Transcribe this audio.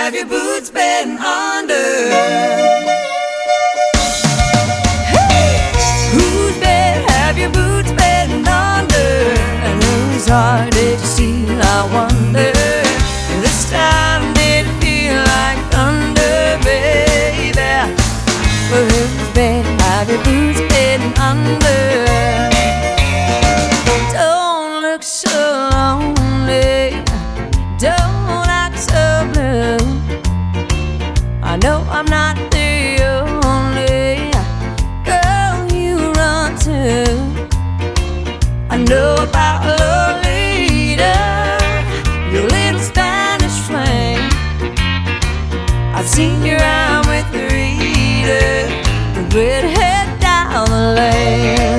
have your boots been under? Whose bed have your boots been under? And whose heart did you steal, I wonder? This time did it feel like thunder, baby? Well, whose bed have your boots been under? Don't look so lonely, don't act so blue. I know I'm not the only girl you run to. I know about Lolita, your little Spanish flame. I've seen you around with Rita, the redhead down the lane.